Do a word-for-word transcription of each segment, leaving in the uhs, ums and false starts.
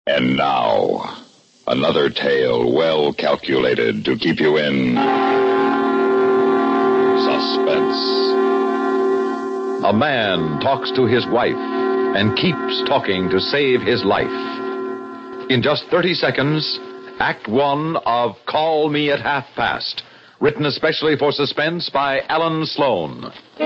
And now, another tale well calculated to keep you in suspense. A man talks to his wife and keeps talking to save his life. In just thirty seconds, Act One of Call Me at Half Past, written especially for Suspense by Alan Sloan.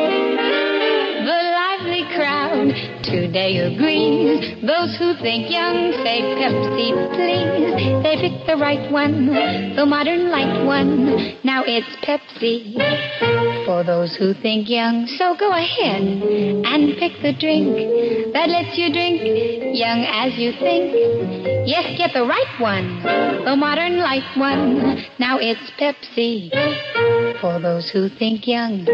Crowd today agrees. Those who think young say Pepsi, please. They pick the right one, the modern light one. Now it's Pepsi for those who think young. So go ahead and pick the drink that lets you drink young as you think. Yes, get the right one, the modern light one. Now it's Pepsi for those who think young.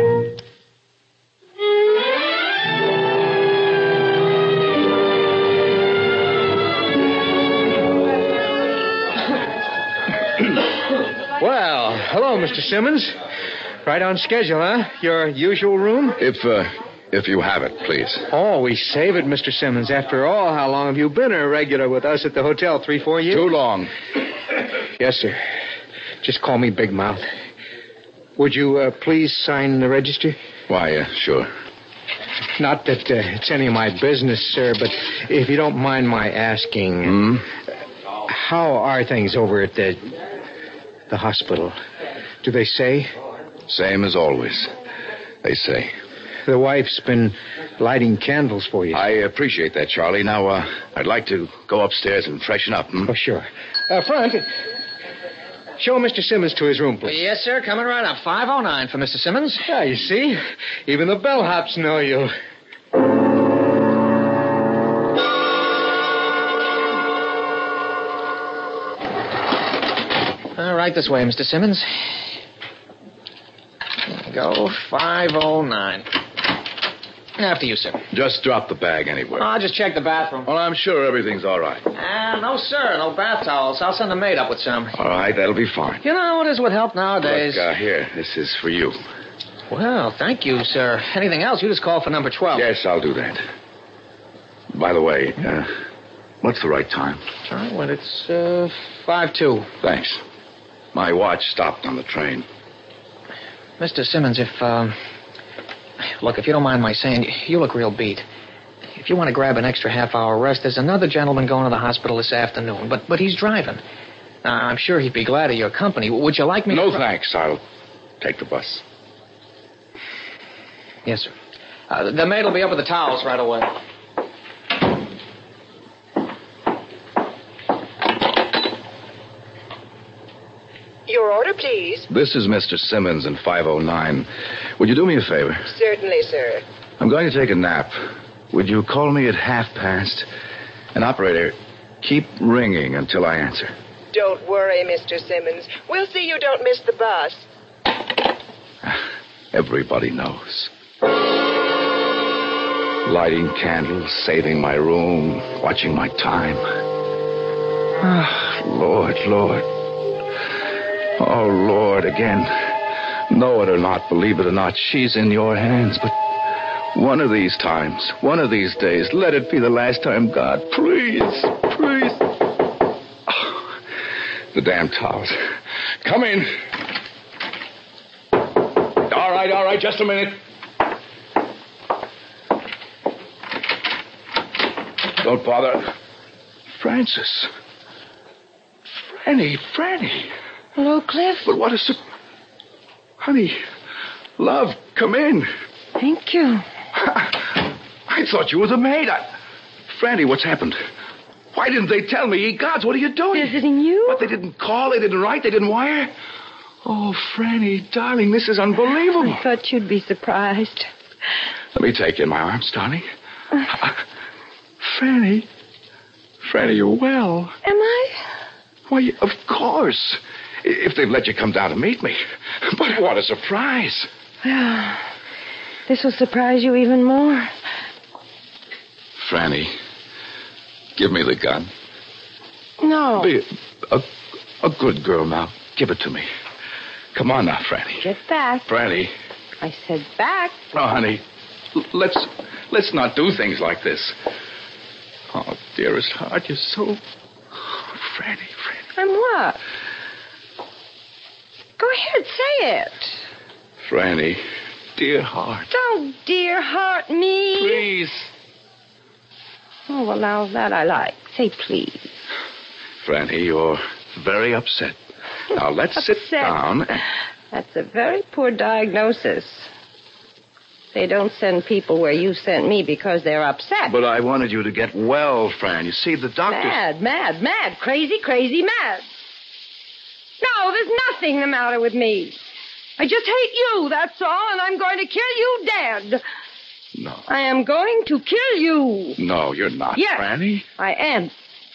Well, hello, Mister Simmons. Right on schedule, huh? Your usual room? If, uh, if you have it, please. Oh, we save it, Mister Simmons. After all, how long have you been a regular with us at the hotel? Three, four years? Too long. Yes, sir. Just call me Big Mouth. Would you, uh, please sign the register? Why, uh, sure. Not that uh, it's any of my business, sir, but if you don't mind my asking... Hmm? How are things over at the... the hospital? Do they say? Same as always, they say. The wife's been lighting candles for you. I appreciate that, Charlie. Now, uh, I'd like to go upstairs and freshen up. Hmm? Oh, sure. Uh, front, show Mister Simmons to his room, please. Yes, sir. Coming right up. five oh nine for Mister Simmons. Yeah, you see? Even the bellhops know you. All right, this way, Mister Simmons. There you go. five oh nine. After you, sir. Just drop the bag anywhere. Oh, I'll just check the bathroom. Well, I'm sure everything's all right. Ah, uh, no, sir. No bath towels. I'll send the maid up with some. All right, that'll be fine. You know what is with help nowadays? Look, uh, here, this is for you. Well, thank you, sir. Anything else, you just call for number twelve. Yes, I'll do that. By the way, uh, what's the right time? All right, well, it's uh, five two. Thanks. My watch stopped on the train. Mister Simmons, if, um... Look, if you don't mind my saying, you look real beat. If you want to grab an extra half-hour rest, there's another gentleman going to the hospital this afternoon, but but he's driving. Uh, I'm sure he'd be glad of your company. Would you like me no, to... No, thanks. I'll take the bus. Yes, sir. Uh, the maid will be up with the towels right away. Your order, please. This is Mister Simmons in five oh nine. Would you do me a favor? Certainly, sir. I'm going to take a nap. Would you call me at half past? And operator, keep ringing until I answer. Don't worry, Mister Simmons. We'll see you don't miss the bus. Everybody knows. Lighting candles, saving my room, watching my time. Ah, Lord, Lord. Oh, Lord, again. Know it or not, believe it or not, she's in your hands. But one of these times, one of these days, let it be the last time, God. Please, please. Oh, the damn towels. Come in. All right, all right, just a minute. Don't bother. Francis. Franny, Franny. Hello, Cliff. But what a... Su- Honey, love, come in. Thank you. I thought you were the maid. I... Franny, what's happened? Why didn't they tell me? Ye gods, what are you doing? Visiting you? But they didn't call, they didn't write, they didn't wire. Oh, Franny, darling, this is unbelievable. I thought you'd be surprised. Let me take you in my arms, darling. Uh, Franny, Franny, you're well. Am I? Why, of course. If they've let you come down to meet me. But what a surprise. Well, this will surprise you even more. Franny, give me the gun. No. Be a, a good girl now. Give it to me. Come on now, Franny. Get back. Franny. I said back. Oh, honey, l- let's let's not do things like this. Oh, dearest heart, you're so Franny, Franny. I'm what? Go ahead, say it. Franny, dear heart. Don't dear heart me. Please. Oh, well, now that I like. Say please. Franny, you're very upset. Now, let's Upset. sit down. And... That's a very poor diagnosis. They don't send people where you sent me because they're upset. But I wanted you to get well, Fran. You see, the doctor... Mad, mad, mad, crazy, crazy, mad. No, there's nothing the matter with me. I just hate you, that's all, and I'm going to kill you dead. No. I am going to kill you. No, you're not, Yes, Franny. I am.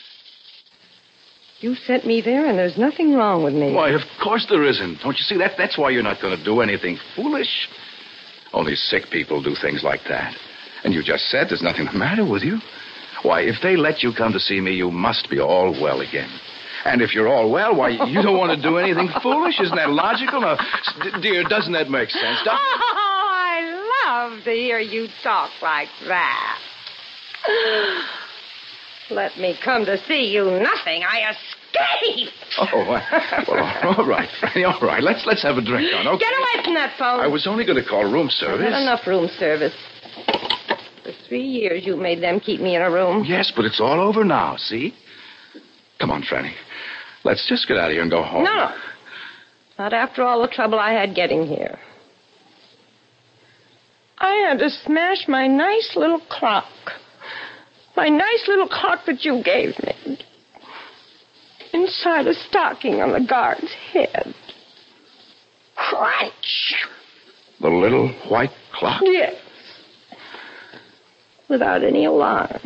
You sent me there, and there's nothing wrong with me. Why, of course there isn't. Don't you see? That, that's why you're not going to do anything foolish. Only sick people do things like that. And you just said there's nothing the matter with you. Why, if they let you come to see me, you must be all well again. And if you're all well, why, you don't want to do anything foolish? Isn't that logical? Now, d- dear, doesn't that make sense? Doesn't it? Oh, I love to hear you talk like that. Let me come to see you nothing. I escape. Oh, uh, well, all right, Franny, all right. Let's let's have a drink on, okay? Get away from that phone. I was only going to call room service. I've had enough room service. For three years, you made them keep me in a room. Yes, but it's all over now, see? Come on, Franny. Let's just get out of here and go home. No. Not after all the trouble I had getting here. I had to smash my nice little clock. My nice little clock that you gave me. Inside a stocking on the guard's head. Crunch! The little white clock? Yes. Without any alarm.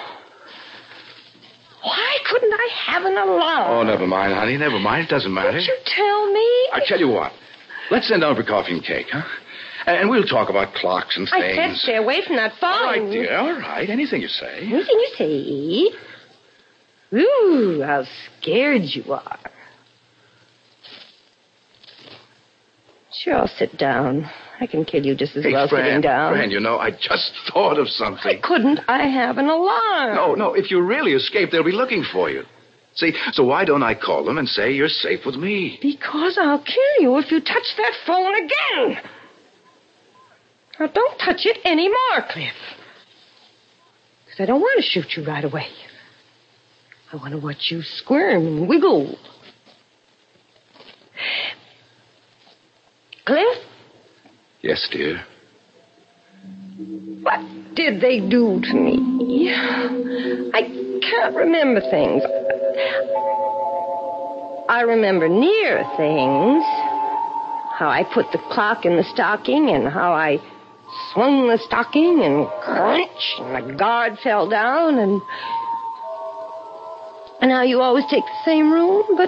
Why couldn't I have an alarm? Oh, never mind, honey. Never mind. It doesn't matter. Didn't you tell me? I tell you what. Let's send down for coffee and cake, huh? And we'll talk about clocks and things. I said stay away from that phone. All right, dear. All right. Anything you say. Anything you say. Ooh, how scared you are. Sure, I'll sit down. I can kill you just as Hey, well Fran, sitting down. Fran, you know, I just thought of something. Why couldn't I have an alarm? No, no. If you really escape, they'll be looking for you. See, so why don't I call them and say you're safe with me? Because I'll kill you if you touch that phone again. Now, don't touch it anymore, Cliff. Because I don't want to shoot you right away. I want to watch you squirm and wiggle. Cliff? Yes, dear. What did they do to me? I can't remember things. I remember near things. How I put the clock in the stocking and how I swung the stocking and crunch and the guard fell down and... And how you always take the same room, but...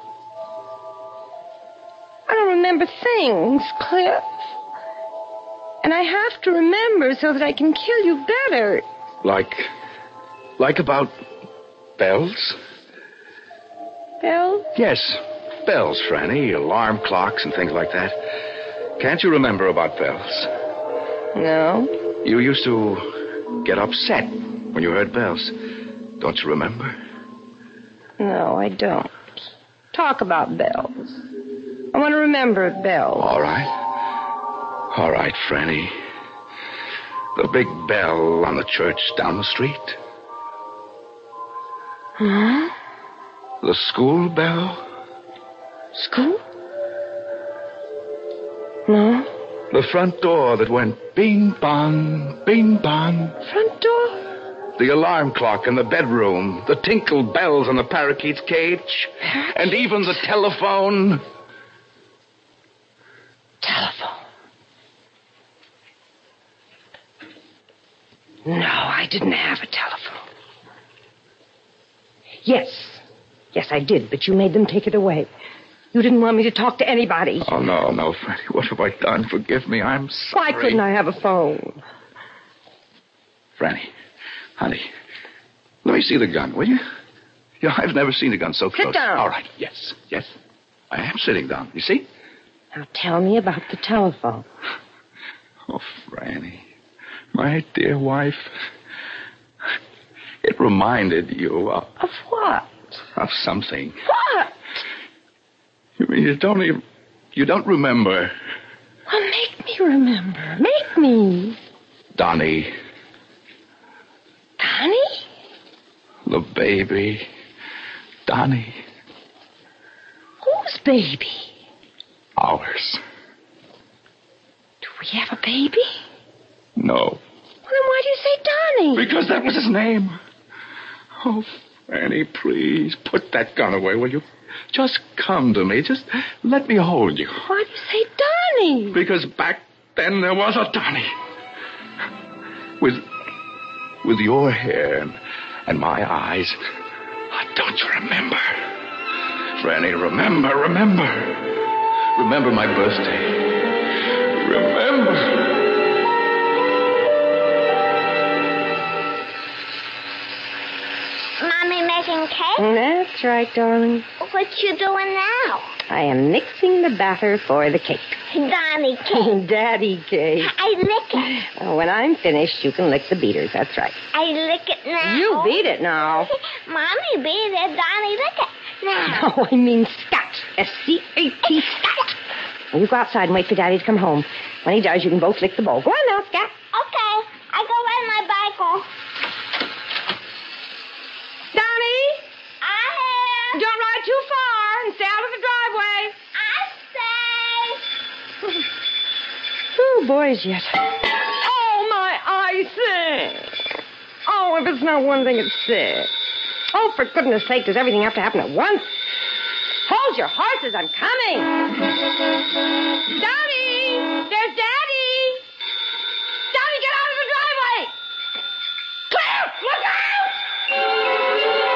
I don't remember things, Cliff. And I have to remember so that I can kill you better. Like... Like about bells? Bells? Yes, bells, Franny. Alarm clocks and things like that. Can't you remember about bells? No. You used to get upset when you heard bells. Don't you remember? No, I don't. Talk about bells. I want to remember bells. All right. All right, Franny. The big bell on the church down the street. Huh? The school bell. School? No. The front door that went bing bong, bing bong. Front door? The alarm clock in the bedroom. The tinkle bells on the parakeet's cage. Parakeet? And even the telephone. Telephone. No, I didn't have a telephone. Yes. Yes, I did, but you made them take it away. You didn't want me to talk to anybody. Oh, no, no, Franny. What have I done? Forgive me. I'm sorry. Why couldn't I have a phone? Franny, honey, let me see the gun, will you? Yeah, I've never seen a gun so close. Sit down. All right, yes, yes. I am sitting down, you see? Now tell me about the telephone. Oh, Franny, my dear wife. It reminded you of... Of what? Of something. What? You mean you don't even... You don't remember? Well, make me remember. Make me. Donnie. Donnie? The baby. Donnie. Whose baby? Ours. Do we have a baby? No. Well, then why do you say Donnie? Because that was his name. Oh, Fanny, please, put that gun away, will you? Just come to me. Just let me hold you. Why do you say Donnie? Because back then there was a Donnie. With, with your hair and, and my eyes. Oh, don't you remember? Franny, remember, remember. Remember my birthday. Remember. Mommy making cake? That's right, darling. What you doing now? I am mixing the batter for the cake. Donnie cake. Daddy cake. I lick it. Oh, when I'm finished, you can lick the beaters. That's right. I lick it now. You beat it now. Mommy beat it. Donnie lick it now. No, I mean scat. S C A T, scat. Well, you go outside and wait for Daddy to come home. When he does, you can both lick the bowl. Go on now, scat. Okay. I go ride my bicycle. Donnie? I have. Don't ride too far and stay out of the driveway. I say. Oh, boys, yet. Oh, my icing. Oh, if it's not one thing, it's six. Oh, for goodness sake, does everything have to happen at once? Hold your horses, I'm coming. Donnie! There's Daddy! Donnie, get out of the driveway! Clear! Look out!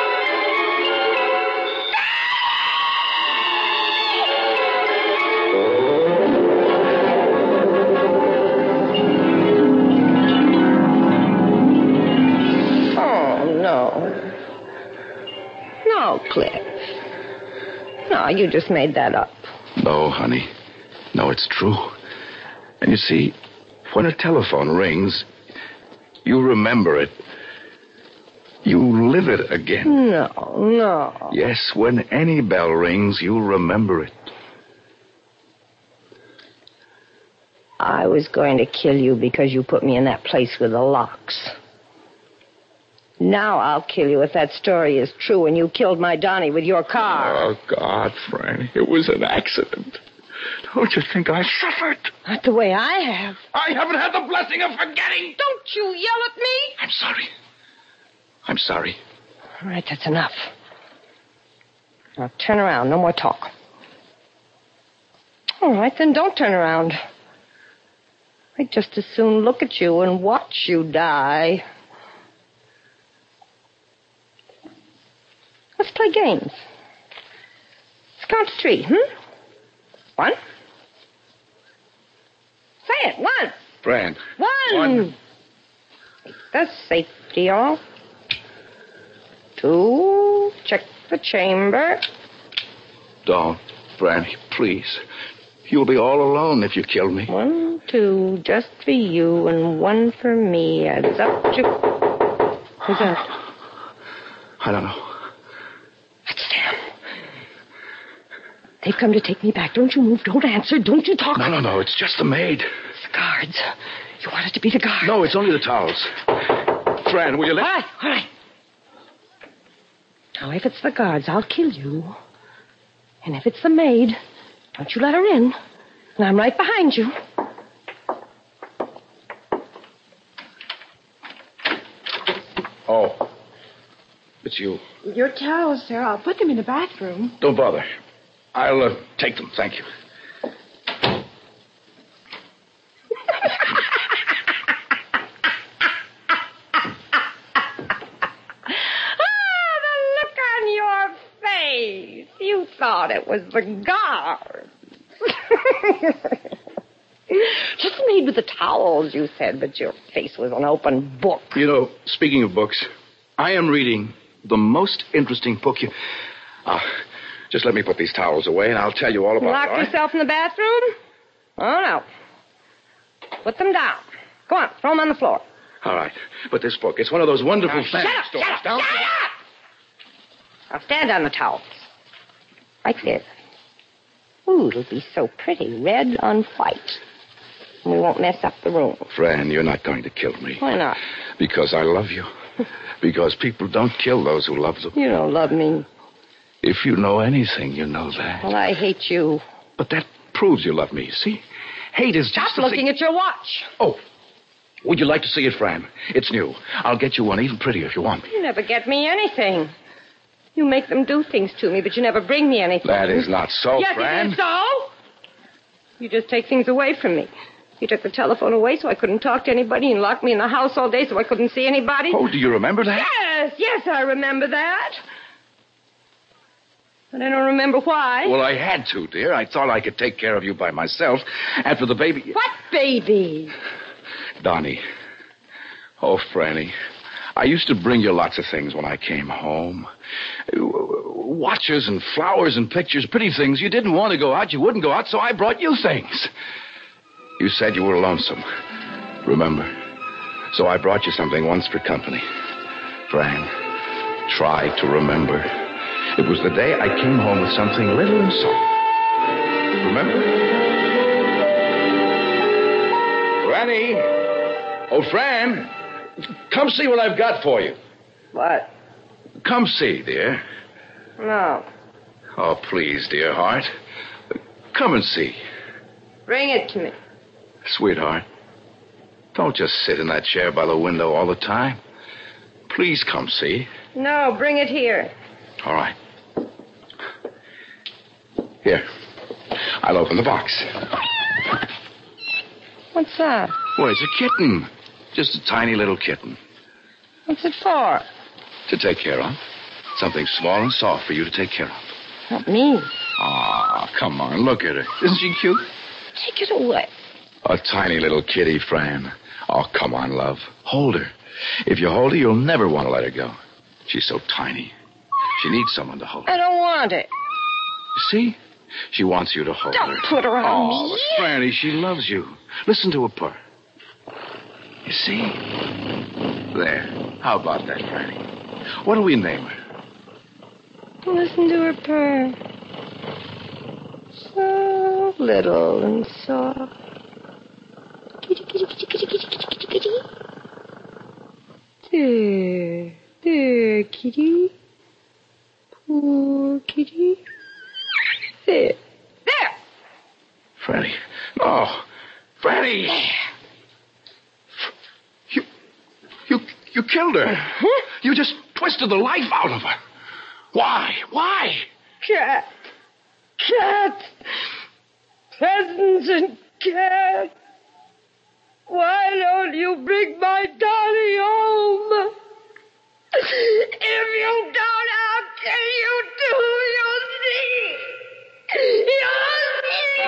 No, Cliff. No, you just made that up. No, honey. No, it's true. And you see, when a telephone rings, you remember it. You live it again. No, no. Yes, when any bell rings, you remember it. I was going to kill you because you put me in that place with the locks. Now I'll kill you if that story is true and you killed my Donnie with your car. Oh, God, Franny, it was an accident. Don't you think I suffered? Not the way I have. I haven't had the blessing of forgetting. Don't you yell at me. I'm sorry. I'm sorry. All right, that's enough. Now turn around. No more talk. All right, then don't turn around. I'd just as soon look at you and watch you die. Let's play games. Let's count to three, hmm? One. Say it, one. Fran. One. One. Take the safety off. Two. Check the chamber. Don't, Franny, please. You'll be all alone if you kill me. One, two, just for you, and one for me adds up to... Who's that? I don't know. That's them. They've come to take me back. Don't you move. Don't answer. Don't you talk. No, no, no. It's just the maid. It's the guards. You want it to be the guards. No, it's only the towels. Fran, will you let... All right, all right. Now, if it's the guards, I'll kill you. And if it's the maid, don't you let her in. And I'm right behind you. Oh. It's you. Your towels, sir. I'll put them in the bathroom. Don't bother. I'll uh, take them. Thank you. You thought it was the guards. Just the maid with the towels, you said, but your face was an open book. You know, speaking of books, I am reading the most interesting book you... Ah, just let me put these towels away, and I'll tell you all about Lock it. Lock yourself in the bathroom? Oh, no. Put them down. Go on, throw them on the floor. All right, but this book, it's one of those wonderful now, fantasy shut up, stories. Shut up, Down. shut up! Now stand on the towels. Right there. Ooh, it'll be so pretty. Red on white. And we won't mess up the room. Fran, you're not going to kill me. Why not? Because I love you. Because people don't kill those who love them. You don't love me. If you know anything, you know that. Well, I hate you. But that proves you love me, see? Hate is Stop just the looking thing... at your watch. Oh, would you like to see it, Fran? It's new. I'll get you one even prettier if you want me. You never get me anything. You make them do things to me, but you never bring me anything. That is not so, yes, Fran. Yes, it is so. You just take things away from me. You took the telephone away so I couldn't talk to anybody and locked me in the house all day so I couldn't see anybody. Oh, do you remember that? Yes, yes, I remember that. But I don't remember why. Well, I had to, dear. I thought I could take care of you by myself after the baby... What baby? Donnie. Oh, Franny. I used to bring you lots of things when I came home. Watches and flowers and pictures, pretty things. You didn't want to go out. You wouldn't go out, so I brought you things. You said you were lonesome. Remember? So I brought you something once for company. Fran, try to remember. It was the day I came home with something little and soft. Remember? Franny! Oh, Fran! Come see what I've got for you. What? Come see, dear. No. Oh, please, dear heart. Come and see. Bring it to me. Sweetheart, don't just sit in that chair by the window all the time. Please come see. No, bring it here. All right. Here. I'll open the box. What's that? Well, it's a kitten. Just a tiny little kitten. What's it for? To take care of. Something small and soft for you to take care of. Not me. Ah, come on, look at her. Isn't she cute? Take it away. A tiny little kitty, Fran. Oh, come on, love. Hold her. If you hold her, you'll never want to let her go. She's so tiny. She needs someone to hold her. I don't want it. You see? She wants you to hold don't her. Don't put her on oh, me. Oh, Franny, she loves you. Listen to her purr. You see? There. How about that, Franny? What'll we name her? Listen to her purr. So little and soft. Kitty, kitty, kitty, kitty, kitty, kitty, kitty, kitty. There. There, kitty. Poor kitty. There. There! Franny. No. Franny. There. You... You... You killed her. Huh? You just twisted the life out of her. Why? Why? Cat. Cat. Presents and cat. Why don't you bring my Donnie home? If you don't, I'll tell you to. You'll see. You'll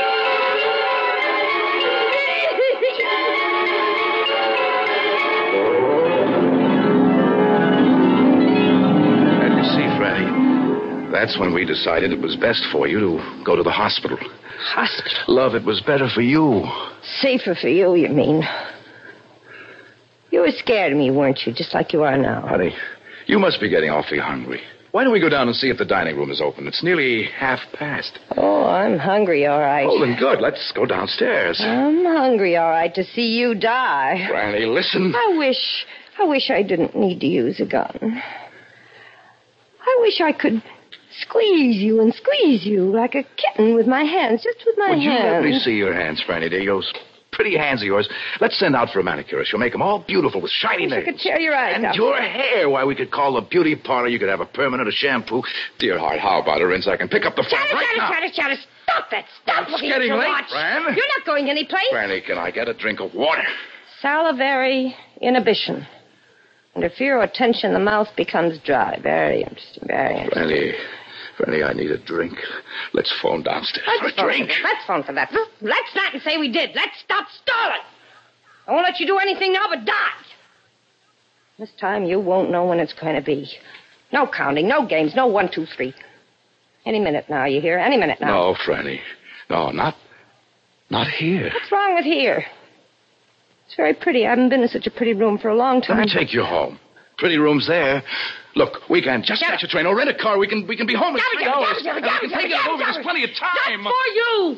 see. And you see, Franny, that's when we decided it was best for you to go to the hospital. Hospital? Love, it was better for you. Safer for you, you mean? You were scared of me, weren't you? Just like you are now. Honey, you must be getting awfully hungry. Why don't we go down and see if the dining room is open? It's nearly half past. Oh, I'm hungry, all right. Oh, then good. Let's go downstairs. I'm hungry, all right, to see you die. Granny, listen. I wish, I wish I didn't need to use a gun. I wish I could squeeze you and squeeze you like a kitten with my hands, just with my Would hands. Would you let me see your hands, Franny? Dear, those pretty hands of yours. Let's send out for a manicurist. She'll make them all beautiful with shiny nails. I could tear your eyes and out. And your hair. Why, we could call the beauty parlor. You could have a permanent, a shampoo. Dear heart, how about a rinse? I can pick up the phone Chatter, right chatter, now. chatter, chatter. Stop that. Stop It's looking getting at your late, watch. Fran. You're not going anyplace. Franny, can I get a drink of water? Salivary inhibition. Under fear or tension, the mouth becomes dry. Very interesting, very interesting. Franny, Franny, I need a drink. Let's phone downstairs Let's for a drink. For Let's phone for that. Let's not and say we did. Let's stop stalling. I won't let you do anything now but die. This time you won't know when it's going to be. No counting, no games, no one, two, three. Any minute now, you hear? Any minute now. No, Franny. No, not... Not here. What's wrong with here? It's very pretty. I haven't been in such a pretty room for a long time. Let me take you home. pretty rooms there. Look, we can just catch a train or rent a car. We can we can be home in three hours. And we can take it over. There's plenty of time. Not for you.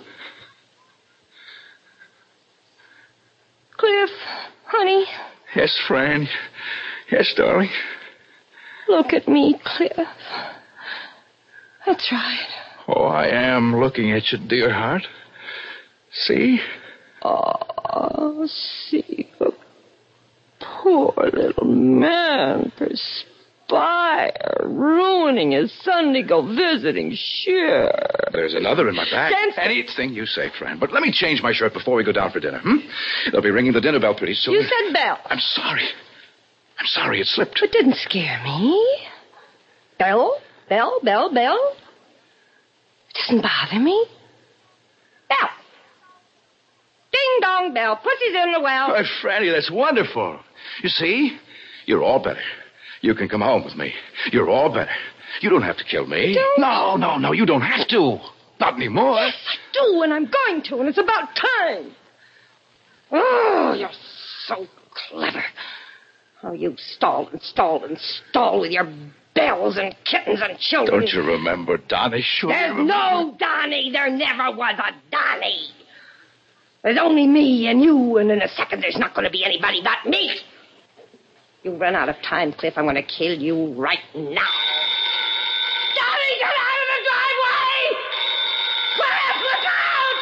Cliff, honey. Yes, Fran. Yes, darling. Look at me, Cliff. That's right. Oh, I am looking at you, dear heart. See? Oh, see the poor little man perspire, ruining his Sunday go visiting. Sure. There's another in my bag. Sense- Anything you say, Fran. But let me change my shirt before we go down for dinner, hmm? They'll be ringing the dinner bell pretty soon. You said bell. I'm sorry. I'm sorry it slipped. It didn't scare me. Bell, bell, bell, bell. It doesn't bother me. Bell. Ding dong bell. Pussy's in the well. Why, Franny, that's wonderful. You see? You're all better. You can come home with me. You're all better. You don't have to kill me. Don't. No, no, no, you don't have to. Not anymore. Yes, I do, and I'm going to, and it's about time. Oh, you're so clever. Oh, you stall and stall and stall with your bells and kittens and children. Don't you remember Donnie? Sure. There's no Donnie. There never was a Donnie. There's only me and you, and in a second there's not going to be anybody but me. You run out of time, Cliff. I'm going to kill you right now. Donnie, get out of the driveway! Cliff, look out!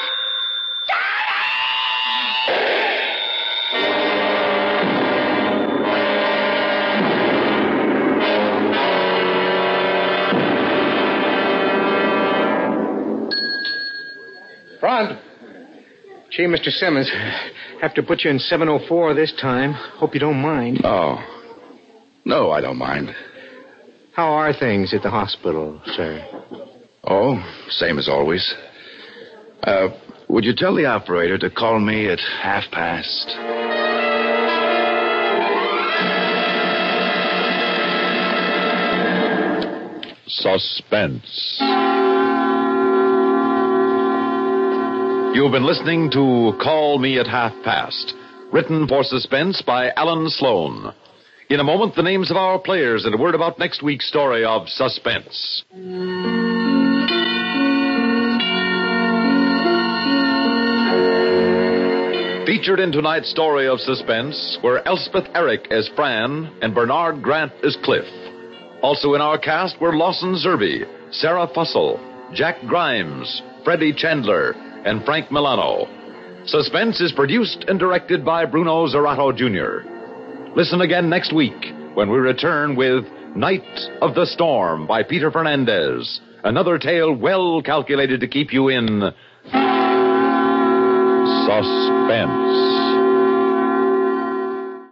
Front. Gee, Mister Simmons, have to put you in seven oh four this time. Hope you don't mind. Oh. No, I don't mind. How are things at the hospital, sir? Oh, same as always. Uh, would you tell the operator to call me at half past? Suspense. You've been listening to Call Me at Half Past, written for Suspense by Alan Sloan. In a moment, the names of our players and a word about next week's story of Suspense. Featured in tonight's story of Suspense were Elspeth Eric as Fran and Bernard Grant as Cliff. Also in our cast were Lawson Zerby, Sarah Fussell, Jack Grimes, Freddie Chandler, and Frank Milano. Suspense is produced and directed by Bruno Zerato Junior Listen again next week when we return with Night of the Storm by Peter Fernandez, another tale well calculated to keep you in suspense.